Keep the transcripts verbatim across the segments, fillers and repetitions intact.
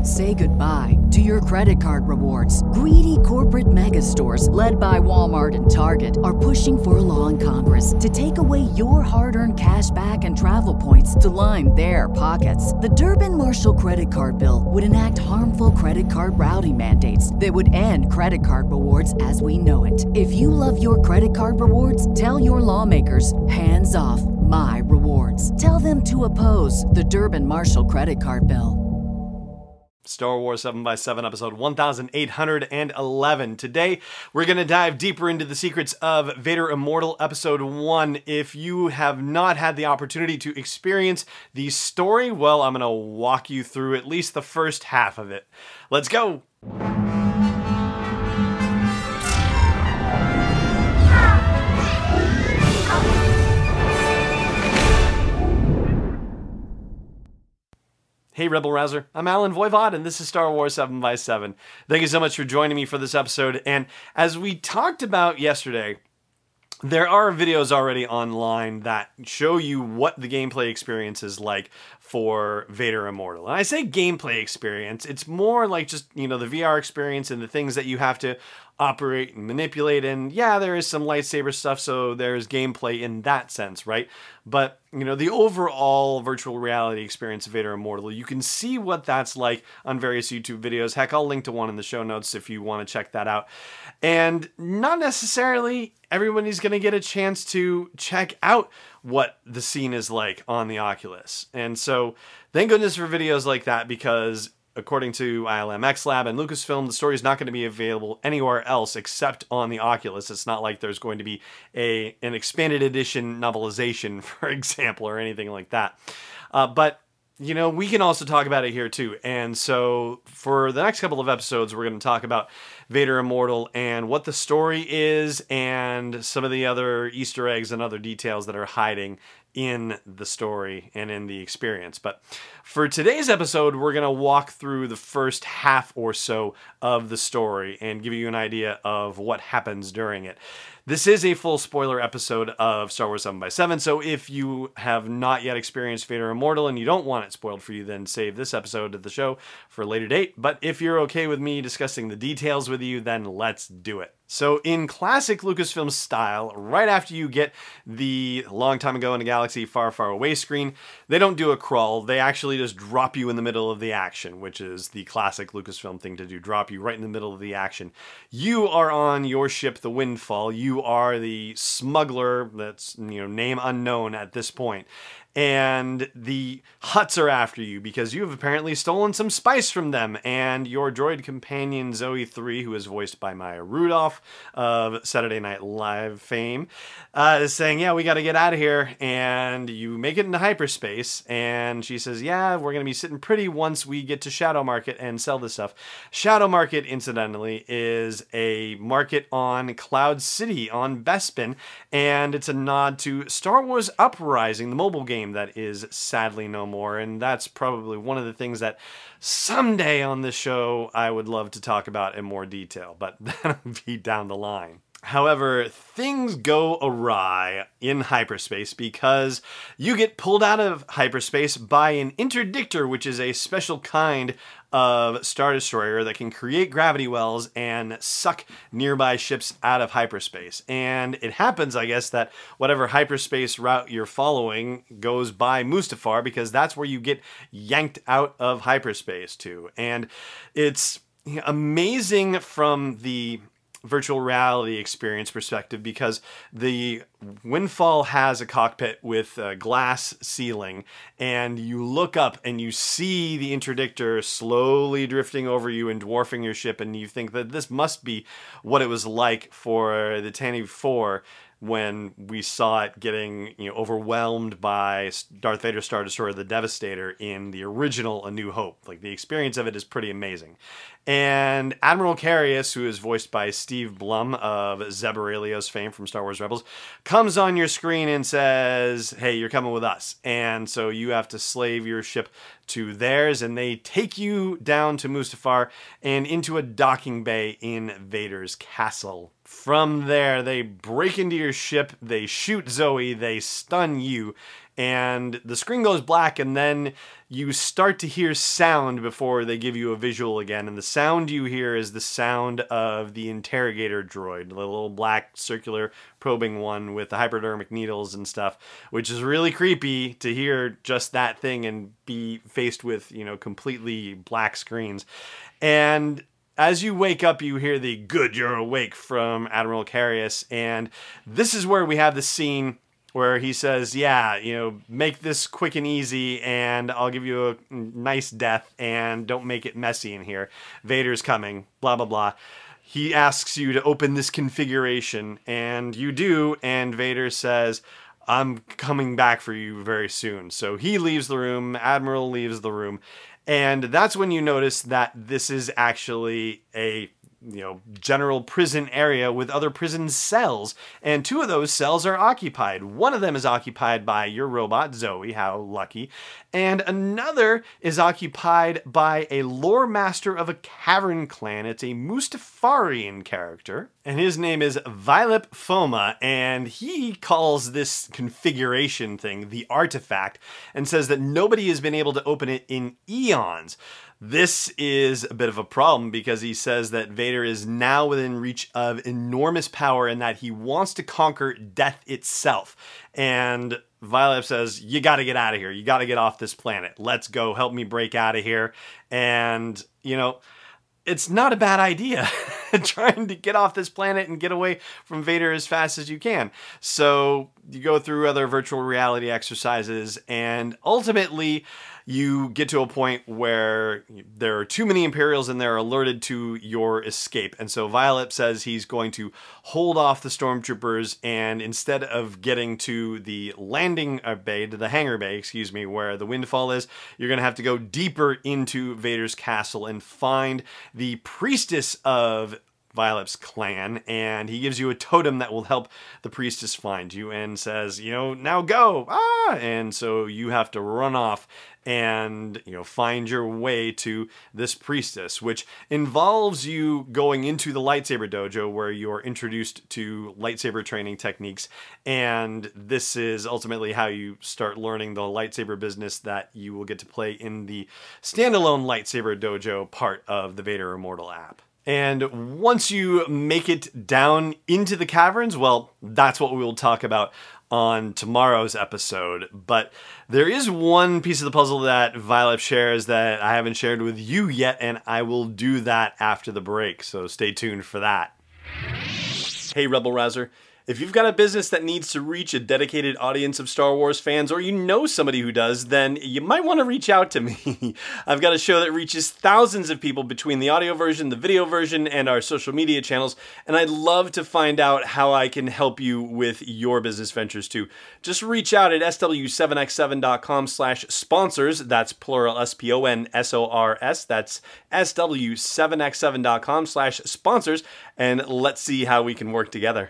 Say goodbye to your credit card rewards. Greedy corporate mega stores, led by Walmart and Target, are pushing for a law in Congress to take away your hard-earned cash back and travel points to line their pockets. The Durbin-Marshall credit card bill would enact harmful credit card routing mandates that would end credit card rewards as we know it. If you love your credit card rewards, tell your lawmakers, hands off my rewards. Tell them to oppose the Durbin-Marshall credit card bill. Star Wars seven by seven, episode one thousand eight hundred eleven. Today, we're going to dive deeper into the secrets of Vader Immortal, episode one. If you have not had the opportunity to experience the story, well, I'm going to walk you through at least the first half of it. Let's go! Hey Rebel Rouser, I'm Alan Voivod, and this is Star Wars seven by seven. Thank you so much for joining me for this episode, and as we talked about yesterday, there are videos already online that show you what the gameplay experience is like for Vader Immortal. And I say gameplay experience, it's more like just, you know, the V R experience and the things that you have to operate and manipulate. And yeah, there is some lightsaber stuff, so there's gameplay in that sense, right? But, you know, the overall virtual reality experience of Vader Immortal, you can see what that's like on various YouTube videos. Heck, I'll link to one in the show notes if you want to check that out. And not necessarily everybody's going to get a chance to check out what the scene is like on the Oculus. And so thank goodness for videos like that, because according to I L M X Lab and Lucasfilm, the story is not going to be available anywhere else except on the Oculus. It's not like there's going to be a an expanded edition novelization, for example, or anything like that. Uh, but, you know, we can also talk about it here too. And so for the next couple of episodes, we're going to talk about Vader Immortal and what the story is and some of the other Easter eggs and other details that are hiding in the story and in the experience. But for today's episode, we're going to walk through the first half or so of the story and give you an idea of what happens during it. This is a full spoiler episode of Star Wars seven by seven, so if you have not yet experienced Vader Immortal and you don't want it spoiled for you, then save this episode of the show for a later date. But if you're okay with me discussing the details with you, then let's do it. So in classic Lucasfilm style, right after you get the long time ago in a galaxy far, far away screen, they don't do a crawl. They actually just drop you in the middle of the action, which is the classic Lucasfilm thing to do, drop you right in the middle of the action. You are on your ship, the Windfall. You are the smuggler that's, you know, name unknown at this point. And the Hutts are after you because you have apparently stolen some spice from them. And your droid companion Zoe three, who is voiced by Maya Rudolph of Saturday Night Live fame, uh, is saying, yeah, we got to get out of here. And you make it into hyperspace. And she says, yeah, we're going to be sitting pretty once we get to Shadow Market and sell this stuff. Shadow Market, incidentally, is a market on Cloud City on Bespin. And it's a nod to Star Wars Uprising, the mobile game that is sadly no more, and that's probably one of the things that someday on this show I would love to talk about in more detail, but that'll be down the line. However, things go awry in hyperspace because you get pulled out of hyperspace by an interdictor, which is a special kind of Star Destroyer that can create gravity wells and suck nearby ships out of hyperspace. And it happens, I guess, that whatever hyperspace route you're following goes by Mustafar, because that's where you get yanked out of hyperspace to. And it's amazing from the virtual reality experience perspective, because the Windfall has a cockpit with a glass ceiling, and you look up and you see the interdictor slowly drifting over you and dwarfing your ship, and you think that this must be what it was like for the Tantive four when we saw it getting, you know, overwhelmed by Darth Vader's Star Destroyer, the Devastator, in the original A New Hope. Like, the experience of it is pretty amazing. And Admiral Carius, who is voiced by Steve Blum of Zeb Aurelios fame from Star Wars Rebels, comes on your screen and says, hey, you're coming with us. And so you have to slave your ship to theirs, and they take you down to Mustafar and into a docking bay in Vader's castle. From there, they break into your ship, they shoot Zoe, they stun you, and the screen goes black, and then you start to hear sound before they give you a visual again. And the sound you hear is the sound of the interrogator droid, the little black circular probing one with the hypodermic needles and stuff, which is really creepy to hear just that thing and be faced with, you know, completely black screens. And as you wake up, you hear the "good, you're awake" from Admiral Carius. And this is where we have the scene where he says, yeah, you know, make this quick and easy, and I'll give you a nice death, and don't make it messy in here. Vader's coming, blah, blah, blah. He asks you to open this configuration, and you do, and Vader says, I'm coming back for you very soon. So he leaves the room, Admiral leaves the room, and that's when you notice that this is actually a you know, general prison area with other prison cells, and two of those cells are occupied. One of them is occupied by your robot, Zoe, how lucky, and another is occupied by a lore master of a cavern clan. It's a Mustafarian character, and his name is Violet Foma, and he calls this configuration thing the artifact, and says that nobody has been able to open it in eons. This is a bit of a problem because he says that Vader is now within reach of enormous power and that he wants to conquer death itself. And Violet says, you got to get out of here. You got to get off this planet. Let's go. Help me break out of here. And, you know, it's not a bad idea trying to get off this planet and get away from Vader as fast as you can. So you go through other virtual reality exercises, and ultimately you get to a point where there are too many Imperials and they're alerted to your escape. And so Violet says he's going to hold off the stormtroopers, and instead of getting to the landing bay, to the hangar bay, excuse me, where the windfall is, you're going to have to go deeper into Vader's castle and find the priestess of Violet's clan, and he gives you a totem that will help the priestess find you and says, you know, now go, ah! And so you have to run off and, you know, find your way to this priestess, which involves you going into the lightsaber dojo where you're introduced to lightsaber training techniques, and this is ultimately how you start learning the lightsaber business that you will get to play in the standalone lightsaber dojo part of the Vader Immortal app. And once you make it down into the caverns, well, that's what we will talk about on tomorrow's episode. But there is one piece of the puzzle that Violet shares that I haven't shared with you yet, and I will do that after the break, so stay tuned for that. Hey, Rebel Rouser. If you've got a business that needs to reach a dedicated audience of Star Wars fans, or you know somebody who does, then you might want to reach out to me. I've got a show that reaches thousands of people between the audio version, the video version, and our social media channels, and I'd love to find out how I can help you with your business ventures too. Just reach out at S W seven X seven dot com slash sponsors, that's plural S P O N S O R S, that's S W seven X seven dot com slash sponsors, and let's see how we can work together.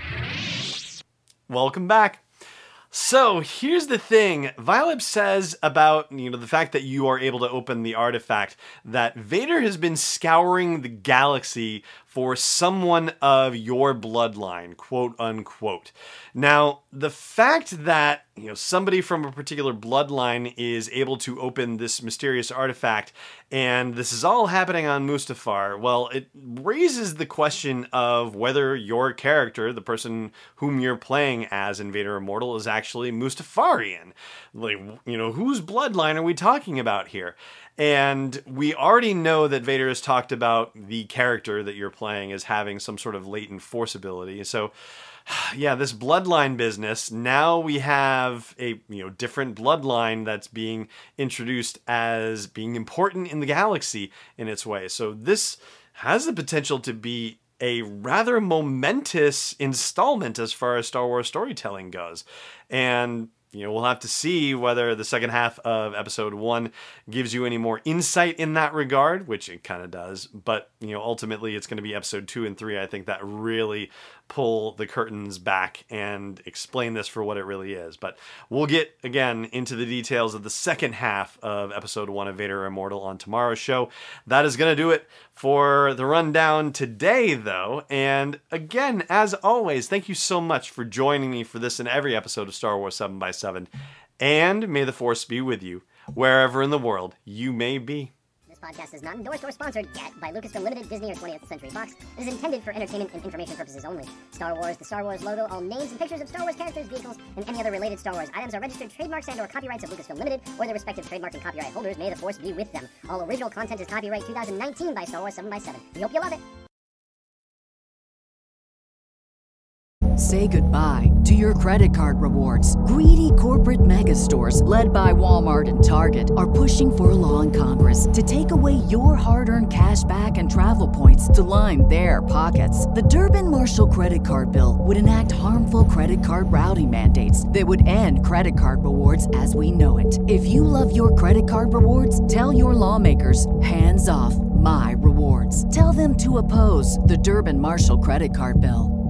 Welcome back. So here's the thing. Violet says about, you know, the fact that you are able to open the artifact that Vader has been scouring the galaxy for someone of your bloodline, quote unquote. Now, the fact that, you know, somebody from a particular bloodline is able to open this mysterious artifact, and this is all happening on Mustafar, well, it raises the question of whether your character, the person whom you're playing as in Vader Immortal, is actually Mustafarian. Like, you know, whose bloodline are we talking about here? And we already know that Vader has talked about the character that you're playing as having some sort of latent force ability. So, yeah, this bloodline business, now we have a, you know, different bloodline that's being introduced as being important in the galaxy in its way. So this has the potential to be a rather momentous installment as far as Star Wars storytelling goes. And you know, we'll have to see whether the second half of episode one gives you any more insight in that regard, which it kind of does. But, you know, ultimately it's going to be episode two and three, I think, that really pull the curtains back and explain this for what it really is. But we'll get, again, into the details of the second half of episode one of Vader Immortal on tomorrow's show. That is going to do it for the rundown today, though. And again, as always, thank you so much for joining me for this and every episode of Star Wars seven by seven. And may the force be with you, wherever in the world you may be. This podcast is not endorsed or sponsored yet by Lucasfilm Limited, Disney, or twentieth Century Fox. It is intended for entertainment and information purposes only. Star Wars, the Star Wars logo, all names and pictures of Star Wars characters, vehicles, and any other related Star Wars items are registered trademarks and or copyrights of Lucasfilm Limited or their respective trademark and copyright holders. May the force be with them. All original content is copyright twenty nineteen by Star Wars seven by seven. We hope you love it. Say goodbye to your credit card rewards. Greedy corporate mega stores, led by Walmart and Target, are pushing for a law in Congress to take away your hard-earned cash back and travel points to line their pockets. The Durbin-Marshall credit card bill would enact harmful credit card routing mandates that would end credit card rewards as we know it. If you love your credit card rewards, tell your lawmakers, hands off my rewards. Tell them to oppose the Durbin-Marshall credit card bill.